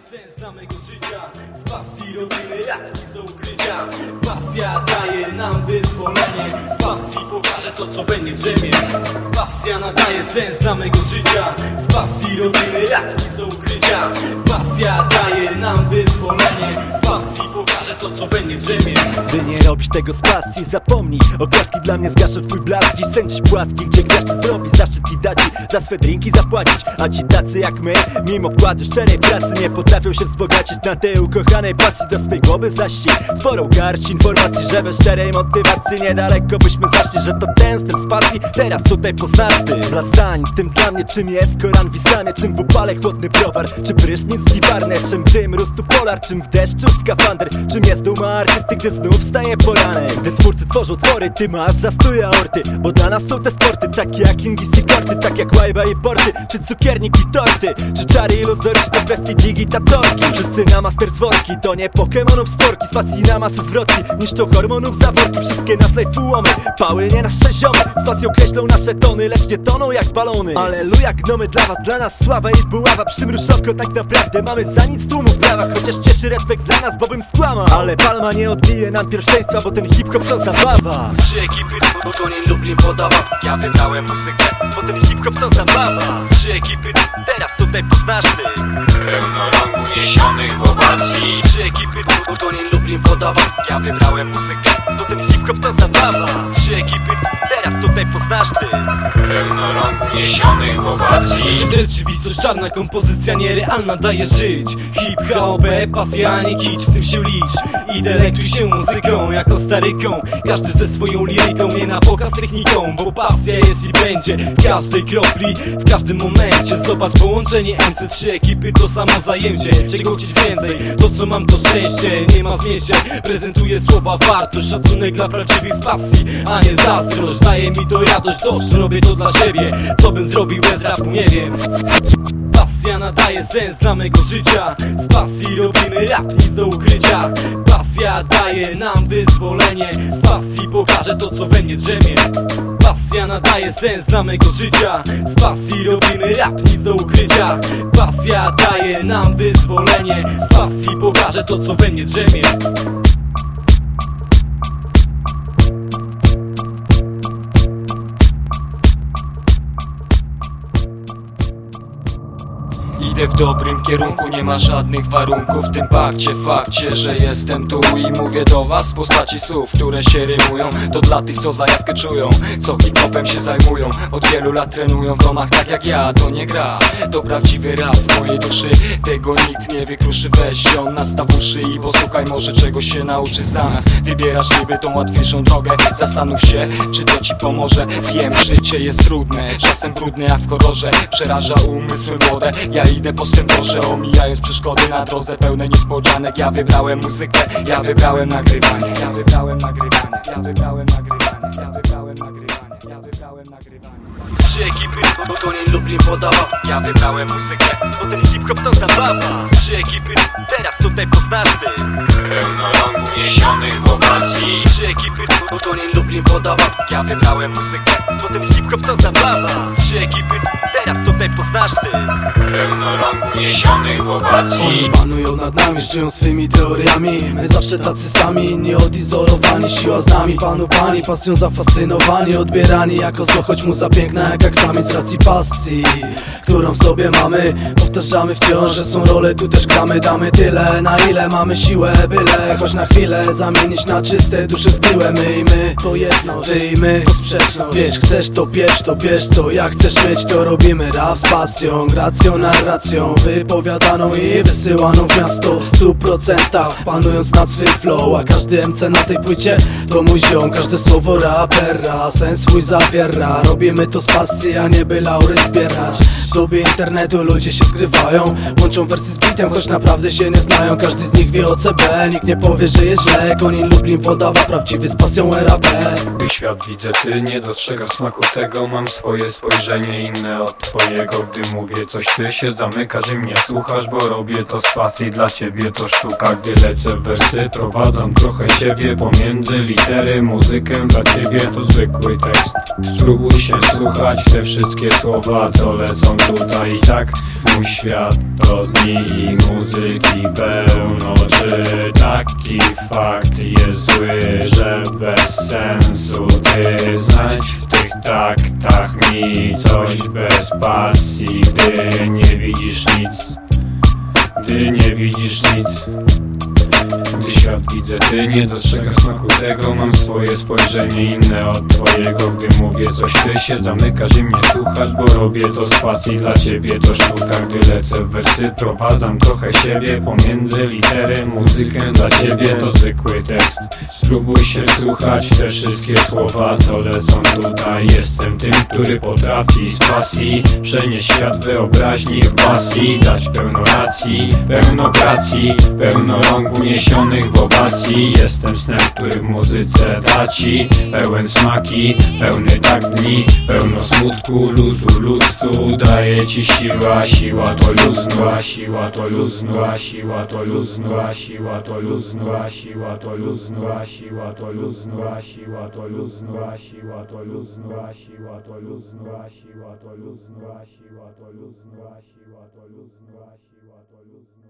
sens dla mego życia. Z pasji robimy rap, nic do ukrycia. Pasja daje nam wyzwolenie. Z pasji pokażę to, co we mnie drzemie. Pasja nadaje sens dla mego życia. Z pasji robimy rap, nic do ukrycia. Pasja daje nam wyzwolenie. Z pasji pokażę to, co we mnie drzemie. By nie robić tego z pasji, zapomnij. Oklaski dla mnie zgaszą twój blask. Dziś sędzisz płaski, gdzie gwiazd zrobi zaszczyt i da ci za swe drinki zapłacić. A ci tacy jak my, mimo wkładu szczerej pracy, nie potrafią się wzbogacić na tej ukochanej pasji. Do swej głowy zaścig sporą garść informacji, że bez szczerej motywacji niedaleko byśmy zaszli. Że to ten z pasji, teraz tutaj poznasz ty. Blastań, tym dla mnie czym jest Koran w islamie, czym w upale chłodny browar, czy prysznic dziwarny, czym dym rustu polar, czym w deszczu skafander, czym jest duma artysty, gdy znów wstaje poranek. Gdy twórcy tworzą twory, ty masz zastój aorty, bo dla nas są te sporty takie jak Ingis i Korty, tak jak łajba i porty, czy cukiernik i torty, czy czary iluzoryczne bestii digitatorki. Wszyscy na master z worki, to nie Pokemonów sporki, z pasji na masy zwrotki, niszczą hormonów zaworki, wszystkie nas life ułomy, pały nie nasze ziomy, z pasją kreślą nasze tony, lecz nie toną jak balony. Aleluja gnomy dla was, dla nas sława i buława, przymruż oko, tak naprawdę mamy za nic tłumu w prawach, chociaż cieszy respekt dla nas, bo bym skłamał. Ale palma nie odbije nam pierwszeństwa, bo ten hip-hop to zabawa. Trzy ekipy, bo to nie Lublin podawał. Ja wybrałem muzykę, bo ten hip-hop to zabawa. Trzy ekipy, teraz tutaj poznasz ty. Pełno rąk uniesionych w owacji. Trzy ekipy, bo to nie Lublin podawał. Ja wybrałem muzykę, bo ten hip-hop to zabawa. Trzy ekipy, teraz tutaj poznasz ty. Pełno rąk uniesionych w owacji. Rzeczywistość czarna, kompozycja nierealna daje żyć. Hip-hop, pasja, a nie kicz, z tym się licz. I delektuj się muzyką, jako staryką. Każdy ze swoją liryką, nie na pokaz techniką. Bo pasja jest i będzie w każdej kropli, w każdym momencie. Zobacz połączenie MC3 ekipy, to samo zajęcie. Czego chcieć więcej, to co mam to szczęście. Nie ma zmieście, prezentuję słowa wartość. Szacunek dla prawdziwych z pasji, a nie zazdrość. Daje mi to radość, dość, robię to dla siebie. Co bym zrobił bez rapu, nie wiem. Pasja nadaje sens dla mego życia. Z pasji robimy rap, nic do ukrycia. Pasja daje nam wyzwolenie. Z pasji pokażę to, co we mnie drzemie. Pasja nadaje sens dla mego życia. Z pasji robimy rap, nic do ukrycia. Pasja daje nam wyzwolenie. Z pasji pokażę to, co we mnie drzemie. Idę w dobrym kierunku, nie ma żadnych warunków w tym pakcie, fakcie, że jestem tu i mówię do was w postaci słów, które się rymują. To dla tych, co zajawkę czują, co hip-hopem się zajmują. Od wielu lat trenują w domach tak jak ja, to nie gra, to prawdziwy rap w mojej duszy. Tego nikt nie wykruszy, weź się nastaw uszy i posłuchaj, może czegoś się nauczysz zamiast wybierasz niby tą łatwiejszą drogę. Zastanów się, czy to ci pomoże. Wiem, życie jest trudne, czasem brudne jak w horrorze, przeraża umysły młode. Ja idę po swym torze, omijając przeszkody na drodze pełne niespodzianek. Ja wybrałem muzykę, ja wybrałem nagrywanie. Ja wybrałem nagrywanie, ja wybrałem nagrywanie. Ja wybrałem nagrywanie, ja wybrałem nagrywanie. Trzy ekipy, bo to nie Lublin podawał. Ja wybrałem muzykę, bo ten hip-hop to zabawa. Trzy ekipy, teraz tutaj poznasz ty. Pełno rąk uniesionych w owacji. Trzy ekipy, bo to nie Lublin podawał. Ja wybrałem muzykę, bo ten hip-hop to zabawa. Trzy ekipy, teraz tutaj poznasz ty. Pełno rąk uniesionych w owacji. Oni panują nad nami, żyją swymi teoriami. My zawsze tacy sami, inni odizolowani. Siła z nami, panu pani, pasją zafascynowani. Odbierani jako zło, choć muza piękna jak sami z racji pasji, którą w sobie mamy. Powtarzamy wciąż, że są role, tu też gramy. Damy tyle, na ile mamy siłę, byle choć na chwilę zamienić na czyste dusze zgniłe. My i my, to jedno, ty i my, to sprzeczność. Wiesz, chcesz to pieprz, to bierz to, jak chcesz mieć to robimy. Rap z pasją, gracją, narracją wypowiadaną i wysyłaną w miasto w 100%, panując nad swym flow. A każdy MC na tej płycie to mój ziom. Każde słowo rapera sens swój zawiera. Robimy to z pasji, a nie by laury zbierać. W dobie internetu ludzie się zgrywają, łączą wersy z bitem, choć naprawdę się nie znają. Każdy z nich wie o CB, nikt nie powie, że jest źle. Konin Lublin podawa, prawdziwy z pasją RAP. Gdy świat widzę, ty nie dostrzegasz smaku tego. Mam swoje spojrzenie inne od twojego. Gdy mówię coś, ty się zamykasz i mnie słuchasz, bo robię to z pasji. Dla ciebie to sztuka, gdy lecę w wersy, prowadzam trochę siebie pomiędzy litery. Muzykę dla ciebie to zwykły tekst. Spróbuj się słuchać w te wszystkie słowa, co lecą tutaj. I tak mój świat to dni i muzyki pełno. Czy taki fakt jest zły, że bez sensu ty znać w tych taktach mi coś bez pasji? Gdy nie widzisz nic, gdy nie widzisz nic. Gdy świat widzę, ty nie dostrzegasz smaku tego. Mam swoje spojrzenie inne od twojego. Gdy mówię coś, ty się zamykasz i mnie słuchasz, bo robię to z pasji. Dla ciebie to sztuka, gdy lecę w wersy, prowadzam trochę siebie pomiędzy litery. Muzykę dla ciebie to zwykły tekst. Spróbuj się słuchać w te wszystkie słowa, co lecą tutaj. Jestem tym, który potrafi z pasji przenieść świat wyobraźni w pasji. Dać pełno racji, pełno gracji, pełno rąk uniesionych w owacji. Jestem snem, który w muzyce da ci pełen smaki, pełny tak dni, pełno smutku, luzu daje ci siła. Siła to luznu, a siła to luznu, a siła to luznu, a siła to luznu, a siła to luznu, a siła to luznu, a siła to luznu, a siła to luznu, a siła to luznu, a siła to luznu, a siła to luznu, a siła to luznu, a siła to luznu.